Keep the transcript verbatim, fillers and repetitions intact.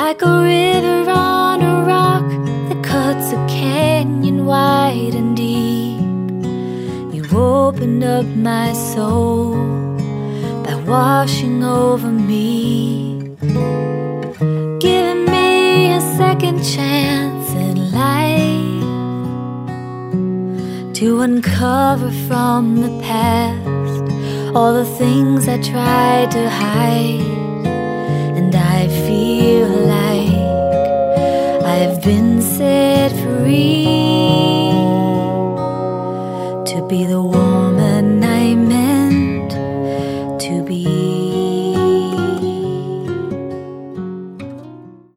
like a river on a rock that cuts a canyon wide and deep. You opened up my soul by washing over me, giving me a second chance in life to uncover from the past all the things I tried to hide. And I feel like I've been set free to be the one